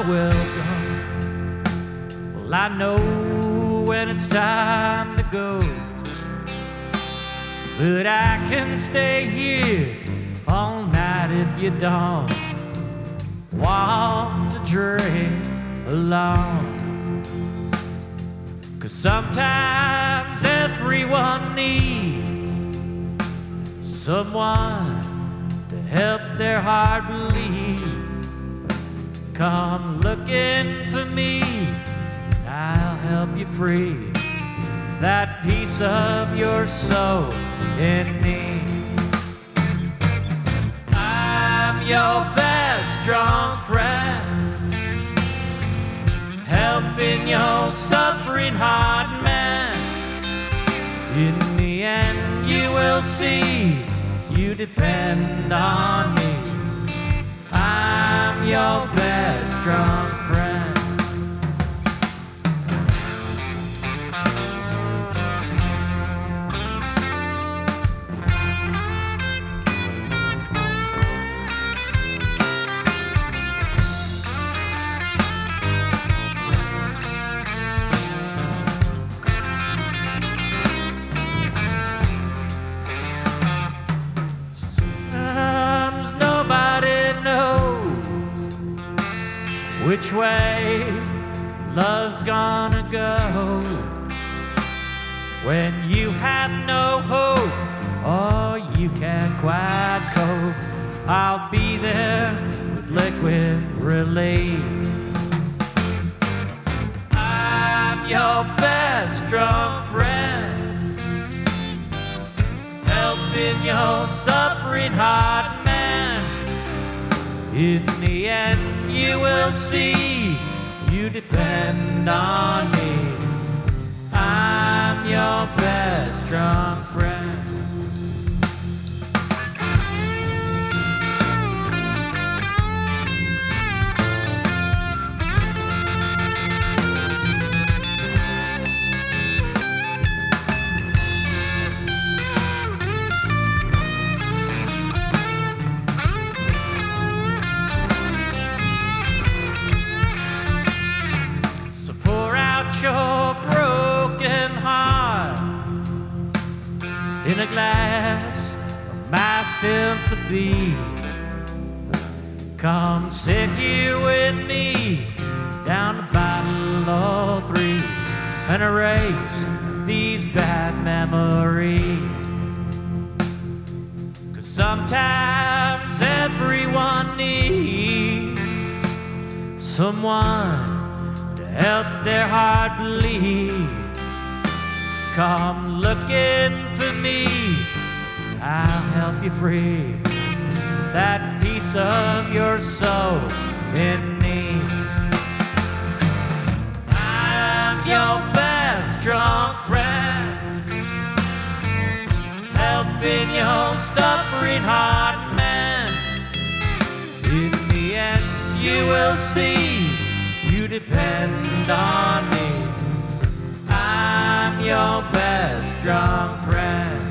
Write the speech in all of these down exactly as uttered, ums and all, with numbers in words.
welcome. Well, I know when it's time to go, but I can stay here all night if you don't want to drink alone. 'Cause sometimes everyone needs someone to help their heart believe. Come looking for me, I'll help you free that piece of your soul in me. I'm your best strong friend, helping your suffering heart, man. In the end you will see, you depend on me. I'm your best strong friend. Which way love's gonna go when you have no hope or you can't quite cope? I'll be there with liquid relief. I'm your best strong friend, helping your suffering heart, man. In the end you will see, you depend on me. I'm your best strong friend. Your broken heart in a glass of my sympathy. Come sit here with me down the bottle or three and erase these bad memories. 'Cause sometimes everyone needs someone help their heart believe. Come looking for me, I'll help you free that piece of your soul in me. I'm your best strong friend, helping your suffering heart, man. In the end you will see, you depend on me. I'm your best strong friend.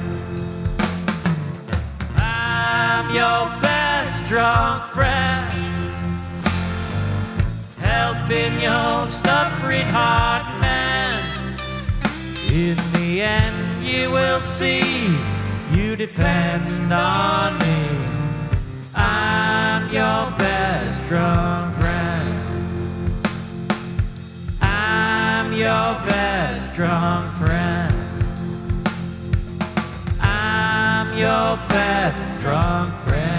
I'm your best strong friend, helping your suffering heart, man. In the end you will see, you depend on me. I'm your best strong friend. Your best strong friend. I'm your best strong friend.